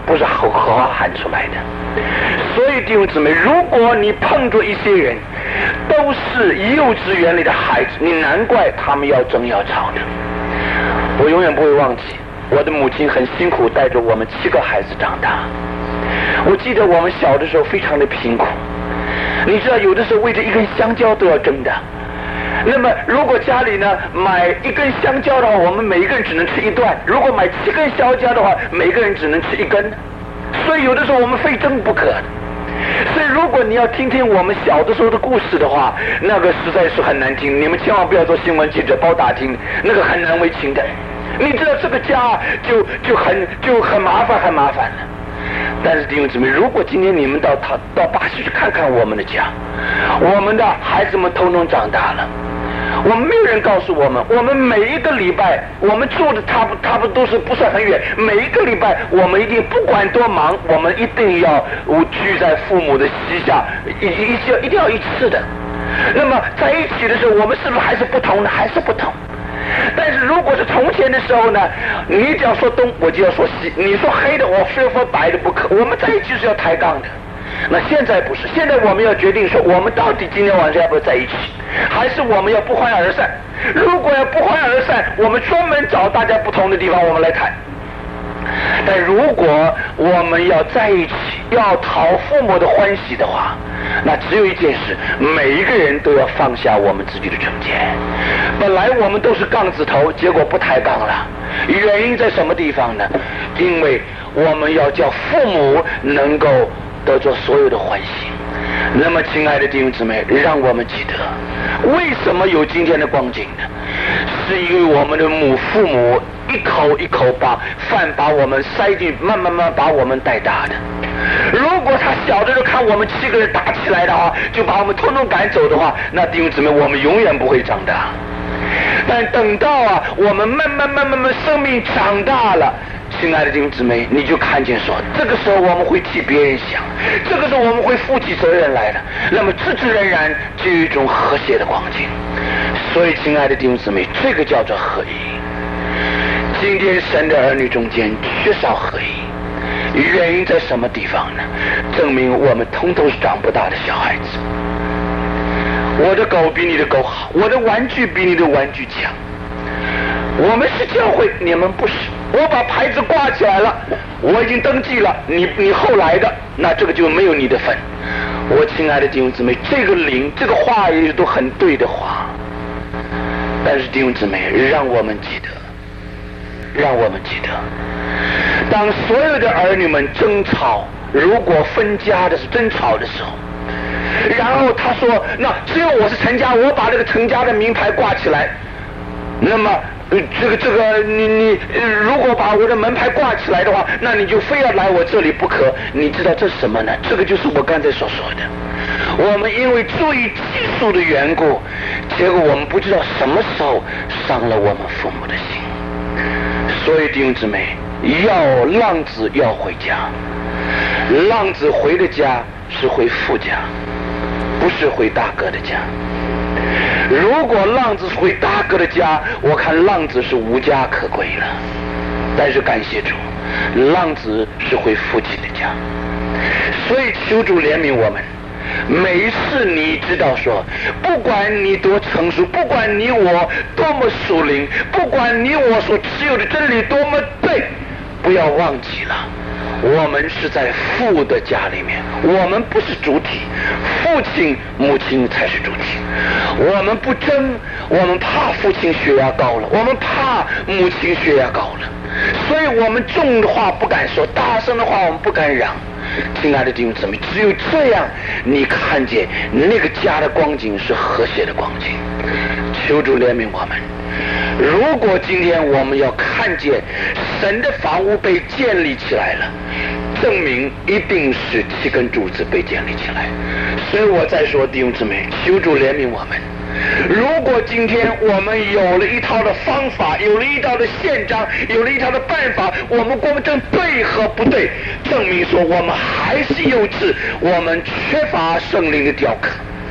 Speaker 1: 不是口号喊出来的。所以弟兄姊妹，如果你碰着一些人都是幼稚园里的孩子，你难怪他们要争要吵的。我永远不会忘记，我的母亲很辛苦带着我们7个孩子长大。我记得我们小的时候非常的贫苦，你知道有的时候为着一根香蕉都要争的。那么如果家里呢买1根香蕉的话，我们每一个人只能吃1段；如果买7根香蕉的话，每个人只能吃1根。所以有的时候我们非争不可的。所以如果你要听听我们小的时候的故事的话，那个实在是很难听，你们千万不要做新闻记者包打听，那个很难为情的。你知道这个家就很麻烦了。但是弟兄姊妹，如果今天你们到巴西去看看我们的家，我们的孩子们统统长大了，我们没有人告诉我们，我们每一个礼拜，我们住的差不多都是不算很远，每一个礼拜我们一定不管多忙，我们一定要聚在父母的膝下，一定要一次的。那么在一起的时候，我们是不是还是不同的？还是不同。但是如果是从前的时候呢，你只要说东，我就要说西，你说黑的，我非说白的不可，我们在一起是要抬杠的。那现在不是，现在我们要决定说，我们到底今天晚上要不要在一起，还是我们要不欢而散？如果要不欢而散，我们专门找大家不同的地方我们来谈。但如果我们要在一起，要讨父母的欢喜的话，那只有一件事，每一个人都要放下我们自己的成见。本来我们都是杠子头，结果不抬杠了，原因在什么地方呢？因为我们要叫父母能够得着所有的欢喜。那么亲爱的弟兄姊妹，让我们记得为什么有今天的光景呢？是因为我们的父母一口一口把饭把我们塞进，慢慢把我们带大的。如果他小的时候看我们7个人打起来的话，就把我们统统赶走的话，那弟兄姊妹，我们永远不会长大。但等到我们慢慢生命长大了，亲爱的弟兄姊妹，你就看见说，这个时候我们会替别人想，这个时候我们会负起责任来了，那么自自然然就有一种和谐的光景。所以亲爱的弟兄姊妹，这个叫做合一。今天神的儿女中间缺少合一，原因在什么地方呢？证明我们统统是长不大的小孩子。我的狗比你的狗好，我的玩具比你的玩具强。我们是教会，你们不是。我把牌子挂起来了，我已经登记了，你后来的，那这个就没有你的份。我亲爱的弟兄姊妹，这个灵，这个话也都很对的话。但是弟兄姊妹，让我们记得，当所有的儿女们争吵，如果分家的是争吵的时候，然后他说，那只有我是陈家，我把这个陈家的名牌挂起来，那么这个你如果把我的门牌挂起来的话，那你就非要来我这里不可。你知道这是什么呢？这个就是我刚才所说的，我们因为注意技术的缘故，结果我们不知道什么时候伤了我们父母的心。所以弟兄姊妹，浪子要回家，浪子回的家是回父家，不是回大哥的家。如果浪子回大哥的家，我看浪子是无家可归了。但是感谢主，浪子是回父亲的家。所以求主怜悯我们。每一次你知道说，不管你多成熟，不管你我多么属灵，不管你我所持有的真理多么对，不要忘记了，我们是在父的家里面，我们不是主体，父亲母亲才是主体。我们不争，我们怕父亲血压高了，我们怕母亲血压高了，所以我们重的话不敢说，大声的话我们不敢嚷。亲爱的弟兄姊妹，只有这样你看见那个家的光景是和谐的光景。求主怜悯我们。如果今天我们要看见神的房屋被建立起来了，证明一定是7根柱子被建立起来。所以我再说，弟兄姊妹，求主怜悯我们。如果今天我们有了一套的方法，有了一套的宪章，有了一套的办法，我们公正对和不对，证明说我们还是幼稚，我们缺乏圣灵的雕刻。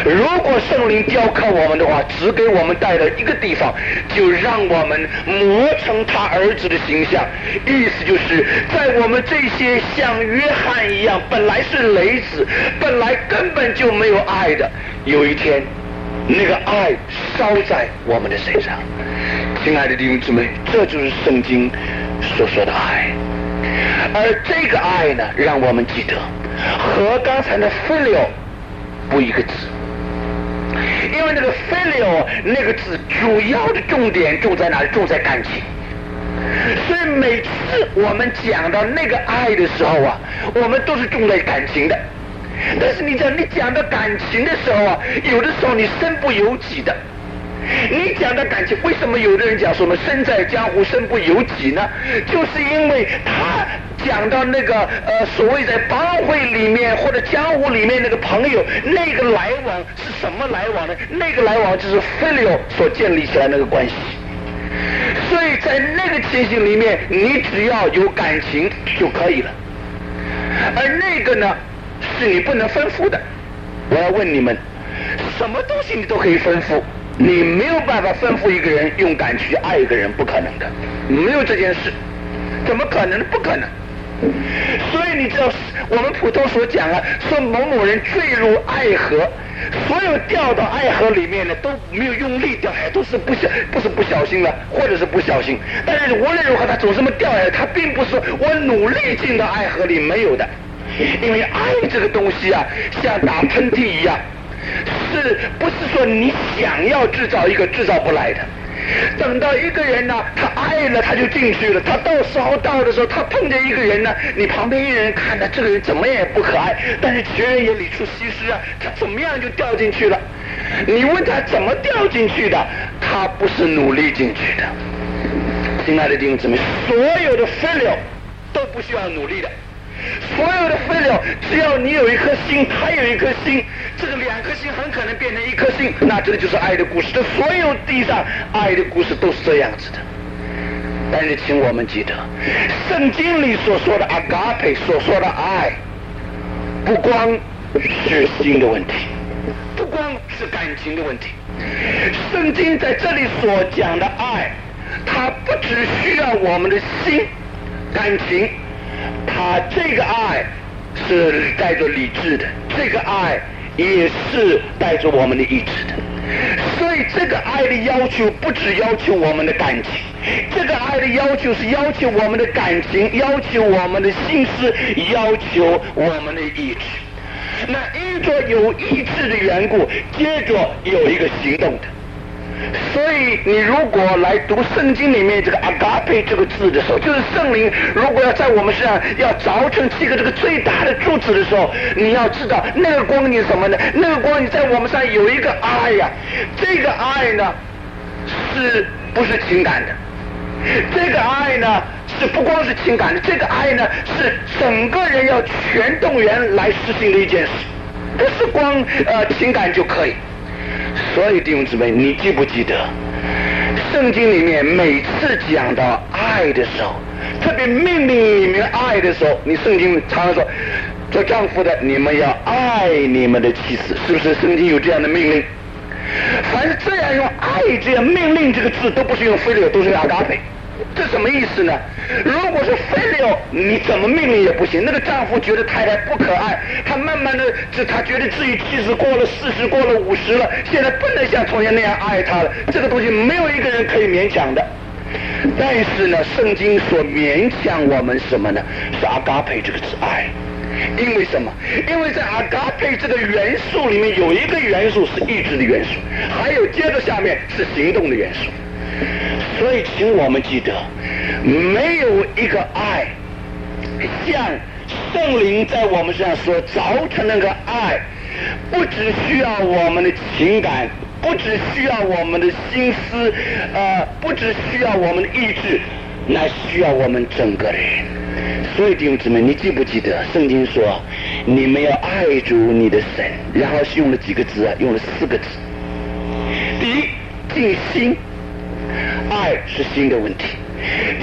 Speaker 1: 如果圣灵雕刻我们的话，只给我们带到一个地方，就让我们磨成他儿子的形象。意思就是在我们这些像约翰一样本来是雷子，本来根本就没有爱的，有一天那个爱烧在我们的身上。亲爱的弟兄姊妹，这就是圣经所说的爱。而这个爱呢，让我们记得和刚才的 filial 不一个字，因为那个 filial 那个字主要的重点重在哪里？重在感情。所以每次我们讲到那个爱的时候啊，我们都是重在感情的。但是你讲到感情的时候啊，有的时候你身不由己的。你讲到感情，为什么有的人讲说我们身在江湖身不由己呢？就是因为他讲到那个所谓在帮会里面或者江湖里面那个朋友，那个来往是什么来往呢？那个来往就是 filial 所建立起来那个关系。所以在那个情形里面，你只要有感情就可以了。而那个呢，是你不能吩咐的。我要问你们，什么东西你都可以吩咐，你没有办法吩咐一个人用感情去爱一个人，不可能的，没有这件事，怎么可能呢？不可能。所以你知道，我们普通所讲啊，说某某人坠入爱河，所有掉到爱河里面的都没有用力掉下来，都是不是不小心了，或者是不小心。但是无论如何，他总是这么掉下来，他并不是我努力进到爱河里，没有的。因为爱这个东西啊，像打喷嚏一样，是不是说你想要制造一个制造不来的？等到一个人呢，他爱了，他就进去了。他到时候到的时候，他碰见一个人呢，你旁边一人看他这个人怎么样也不可爱，但是全人眼里出西施啊，他怎么样就掉进去了。你问他怎么掉进去的，他不是努力进去的。亲爱的弟兄姊妹，所有的 filial 都不需要努力的。所有的 filial 只要你有一颗心，他有一颗心，这个两颗心很可能变成一颗心，那这个就是爱的故事。这所有地上爱的故事都是这样子的。但是请我们记得，圣经里所说的 agape 所说的爱，不光是心的问题，不光是感情的问题。圣经在这里所讲的爱，它不只需要我们的心感情，他这个爱是带着理智的，这个爱也是带着我们的意志的。所以这个爱的要求不只要求我们的感情，这个爱的要求是要求我们的感情，要求我们的心思，要求我们的意志。那因着有意志的缘故，接着有一个行动的。所以你如果来读圣经里面这个 agape 这个字的时候，就是圣灵如果要在我们身上要凿成七个这个最大的柱子的时候，你要知道那个光景是什么呢？那个光景在我们身上有一个爱呀，这个爱呢是不是情感的？这个爱呢是不光是情感的，这个爱呢是整个人要全动员来实行的一件事，不是光情感就可以。所以弟兄姊妹，你记不记得圣经里面每次讲到爱的时候，特别命令里面爱的时候，你圣经常常说做丈夫的你们要爱你们的妻子，是不是圣经有这样的命令？凡是这样用爱这样命令这个字，都不是用filial，都是用agape。这什么意思呢？如果是filial，你怎么命令也不行。那个丈夫觉得太太不可爱，他慢慢的他觉得自己妻子过了40，过了50了，现在不能像从前那样爱她了。这个东西没有一个人可以勉强的。但是呢，圣经所勉强我们什么呢？是agape这个字爱。因为什么？因为在agape这个元素里面有一个元素是意志的元素，还有接着下面是行动的元素。所以请我们记得，没有一个爱像圣灵在我们身上所凿成那个爱，不只需要我们的情感，不只需要我们的心思，不只需要我们的意志，乃需要我们整个人。所以弟兄姊妹，你记不记得圣经说你们要爱主你的神，然后是用了几个字啊？用了4个字。第一，尽心，爱是心的问题。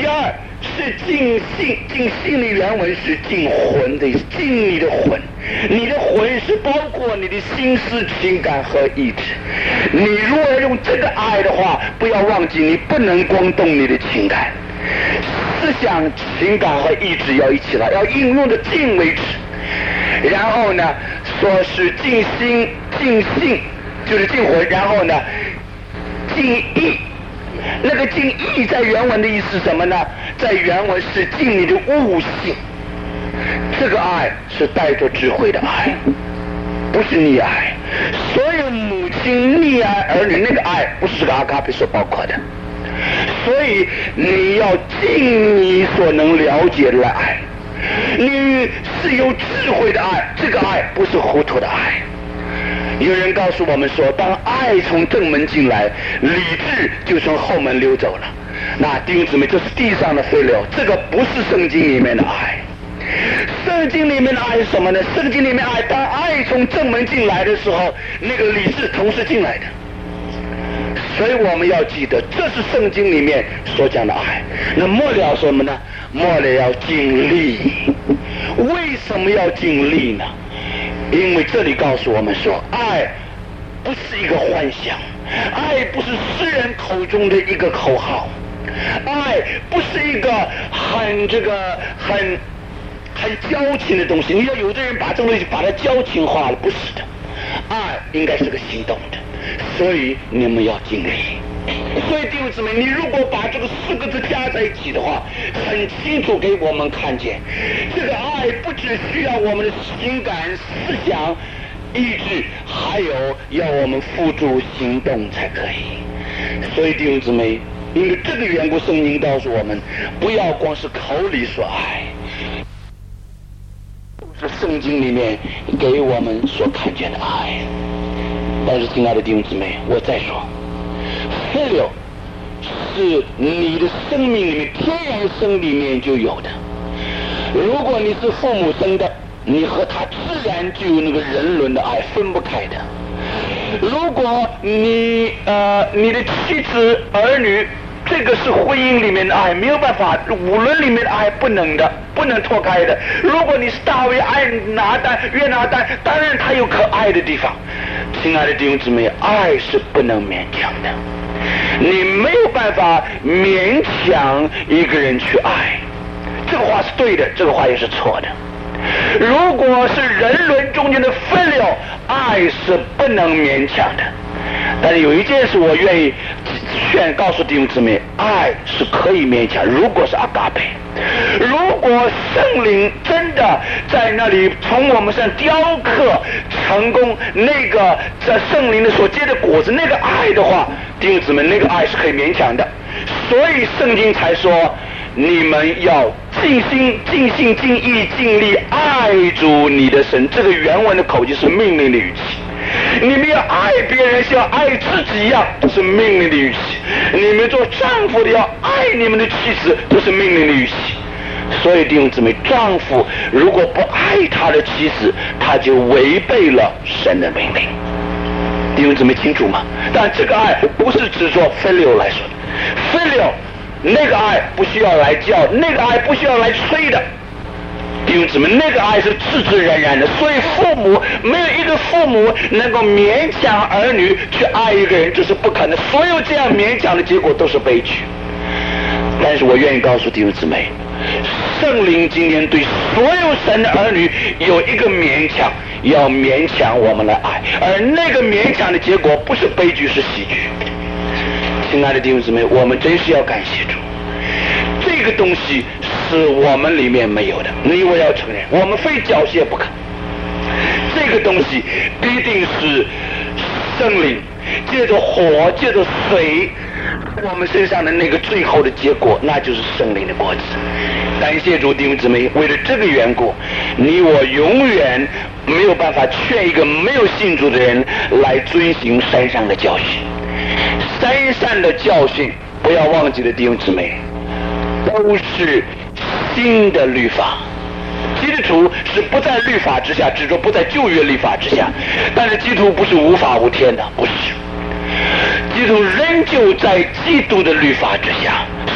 Speaker 1: 第二是尽性，尽心的原文是尽魂的意思，尽你的魂。你的魂是包括你的心思、情感和意志。你如果要用这个爱的话，不要忘记，你不能光动你的情感，思想、情感和意志要一起来，要应用的尽为止。然后呢，说是尽心、尽性，就是尽魂。然后呢，尽意。那个尽意在原文的意思是什么呢？在原文是尽你的悟性。这个爱是带着智慧的爱，不是溺爱。所有母亲溺爱儿女，那个爱不是这个阿嘎贝所包括的。所以你要尽你所能了解的来爱，你是有智慧的爱，这个爱不是糊涂的爱。有人告诉我们说，当爱从正门进来，理智就从后门溜走了。那弟兄姊妹，这是地上的飞流，这个不是圣经里面的爱。圣经里面的爱是什么呢？圣经里面爱，当爱从正门进来的时候，那个理智同时进来的。所以我们要记得，这是圣经里面所讲的爱。那末了什么呢？末了要尽力。为什么要尽力呢？因为这里告诉我们说，爱不是一个幻想，爱不是诗人口中的一个口号，爱不是一个很矫情的东西。你要有的人把这种东西把它矫情化了，不是的，爱应该是个行动的。所以你们要尽力。所以弟兄姊妹，你如果把这个4个字加在一起的话，很清楚给我们看见，这个爱不只需要我们的情感、思想、意志，还有要我们付诸行动才可以。所以弟兄姊妹，因为这个缘故，圣经告诉我们，不要光是口里说爱，是圣经里面给我们所看见的爱。但是亲爱的弟兄姊妹，我再说，Phileo是你的生命里面天然生里面就有的。如果你是父母生的，你和他自然就有那个人伦的爱，分不开的。如果你的妻子儿女，这个是婚姻里面的爱，没有办法，五伦里面的爱不能的，不能脱开的。如果你是大卫爱拿单约拿单，当然他有可爱的地方。亲爱的弟兄姊妹，爱是不能勉强的，你没有办法勉强一个人去爱。这个话是对的，这个话也是错的。如果是人伦中间的分流，爱是不能勉强的。但是有一件事我愿意告诉弟兄姊妹，爱是可以勉强，如果是阿嘎贝。如果圣灵真的在那里从我们身上雕刻成功那个在圣灵的所结的果子，那个爱的话，弟兄姊妹，那个爱是可以勉强的。所以圣经才说，你们要尽心、尽性、尽意、尽力爱主你的神。这个原文的口气是命令的语气。你们要爱别人像爱自己一样，这是命令的语气。你们做丈夫的要爱你们的妻子，这是命令的语气。所以弟兄姊妹，丈夫如果不爱他的妻子，他就违背了神的命令。弟兄姊妹清楚吗？但这个爱不是只做filial来说的，filial那个爱不需要来叫，那个爱不需要来催的。弟兄姊妹，那个爱是自自然然的。所以父母没有一个父母能够勉强儿女去爱一个人，这是不可能。所有这样勉强的结果都是悲剧。但是我愿意告诉弟兄姊妹，圣灵今天对所有神的儿女有一个勉强，要勉强我们来爱，而那个勉强的结果不是悲剧，是喜剧。亲爱的弟兄姊妹，我们真是要感谢主，这个东西是我们里面没有的，你我要承认，我们非缴械不可。这个东西必定是圣灵借着火借着水我们身上的那个最后的结果，那就是圣灵的果子。感谢主，弟兄姊妹，为了这个缘故，你我永远没有办法劝一个没有信主的人来遵行山上的教训。山上的教训不要忘记了，弟兄姊妹，都是新的律法。基督徒是不在律法之下，只说不在旧约律法之下，但是基督徒不是无法无天的，不是。基督徒仍旧在基督的律法之下，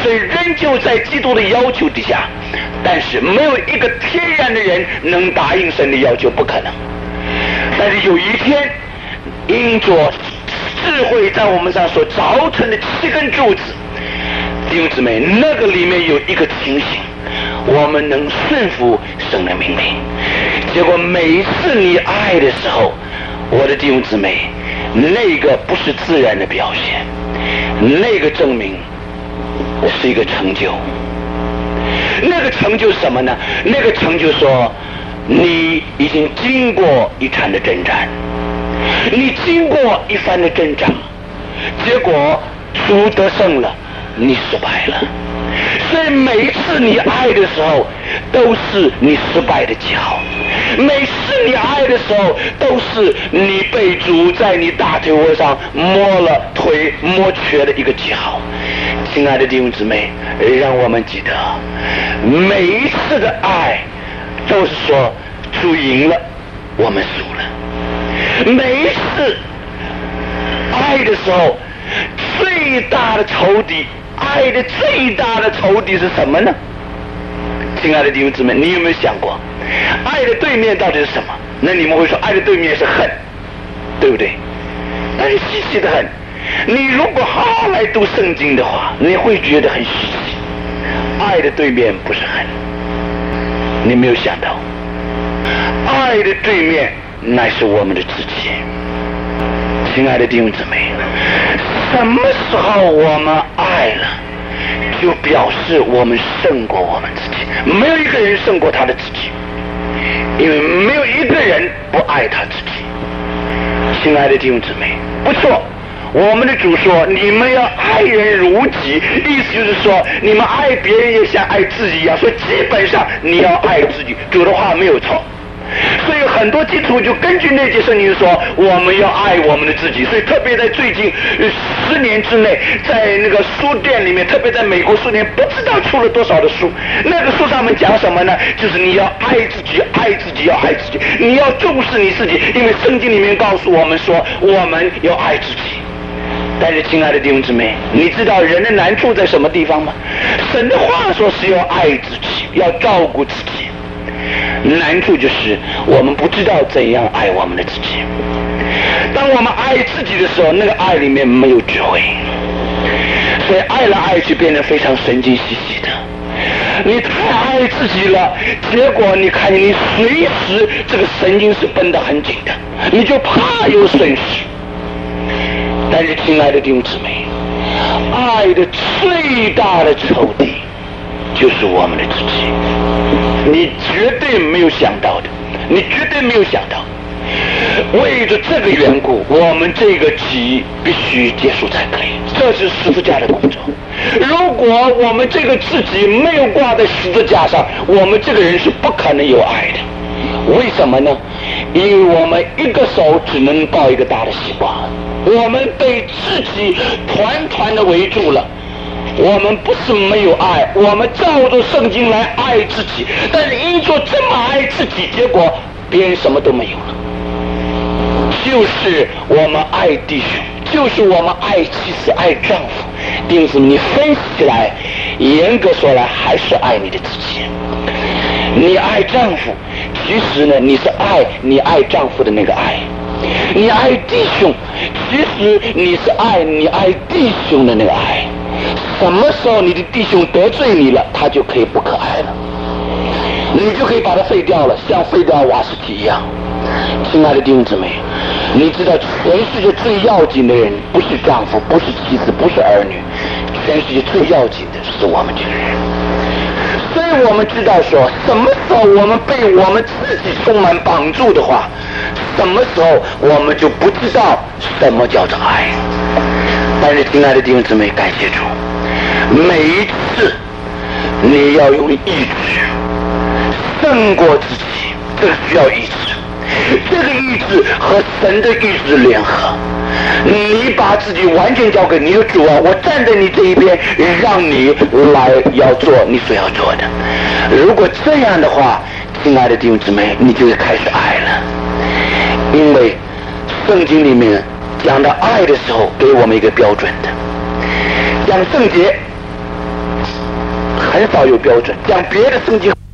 Speaker 1: 所以仍旧在基督的要求底下，但是没有一个天然的人能答应神的要求，不可能。但是有一天，因着智慧在我们上所凿成的7根柱子，弟兄姊妹，那个里面有一个情形，我们能顺服神的命令。结果每一次你爱的时候，我的弟兄姊妹，那个不是自然的表现，那个证明是一个成就。那个成就是什么呢？那个成就说，你已经经过一场的征战，你经过一番的挣扎，结果主得胜了，你失败了。所以每一次你爱的时候，都是你失败的记号；每次你爱的时候，都是你被主在你大腿窝上摸了腿摸瘸的一个记号。亲爱的弟兄姊妹，让我们记得，每一次的爱都是说主赢了，我们输了。每一次爱的时候，最大的仇敌，爱的最大的仇敌是什么呢？亲爱的弟兄姊妹，你有没有想过，爱的对面到底是什么？那你们会说，爱的对面是恨，对不对？但是稀奇的很，你如果好好来读圣经的话，你会觉得很稀奇。爱的对面不是恨，你没有想到，爱的对面乃是我们的自己。亲爱的弟兄姊妹，什么时候我们爱了，就表示我们胜过我们自己。没有一个人胜过他的自己，因为没有一个人不爱他自己。亲爱的弟兄姊妹，不错，我们的主说你们要爱人如己，意思就是说你们爱别人也像爱自己一样，所以基本上你要爱自己。主的话没有错。所以很多基督徒就根据那节圣经说我们要爱我们的自己。所以特别在最近10年之内，在那个书店里面，特别在美国书店，不知道出了多少的书，那个书上面讲什么呢？就是你要爱自己，爱自己，要爱自己，你要重视你自己，因为圣经里面告诉我们说我们要爱自己。但是亲爱的弟兄姊妹，你知道人的难处在什么地方吗？神的话说是要爱自己，要照顾自己，难处就是我们不知道怎样爱我们的自己。当我们爱自己的时候，那个爱里面没有智慧，所以爱来爱去变得非常神经兮兮的。你太爱自己了，结果你看你随时这个神经是绷得很紧的，你就怕有损失。但是亲爱的弟兄姊妹，爱的最大的仇敌就是我们的自己。你绝对没有想到的，你绝对没有想到，为着这个缘故，我们这个己必须结束才可以，这是十字架的工作。如果我们这个自己没有挂在十字架上，我们这个人是不可能有爱的。为什么呢？因为我们一个手只能抱一个大的西瓜，我们被自己团团的围住了。我们不是没有爱，我们照着圣经来爱自己，但是因着这么爱自己，结果别人什么都没有了。就是我们爱弟兄，就是我们爱妻子，爱丈夫。弟兄姊妹，你分析起来，严格说来还是爱你的自己。你爱丈夫，其实呢，你是爱你爱丈夫的那个爱。你爱弟兄，其实你是爱你爱弟兄的那个爱。什么时候你的弟兄得罪你了，他就可以不可爱了，你就可以把他废掉了，像废掉瓦斯体一样。亲爱的弟兄姊妹，你知道全世界最要紧的人不是丈夫，不是妻子，不是儿女，全世界最要紧的是我们这个人。所以我们知道说，什么时候我们被我们自己充满绑住的话，什么时候我们就不知道什么叫做爱。但是亲爱的弟兄姊妹，感谢主，每一次你要用意志胜过自己，这个需要意志，这个意志和神的意志联合，你把自己完全交给你的主啊，我站在你这一边，让你来要做你所要做的。如果这样的话，亲爱的弟兄姊妹，你就开始爱了。因为圣经里面讲到爱的时候，给我们一个标准的，讲圣洁， 很少有标准，讲别的圣经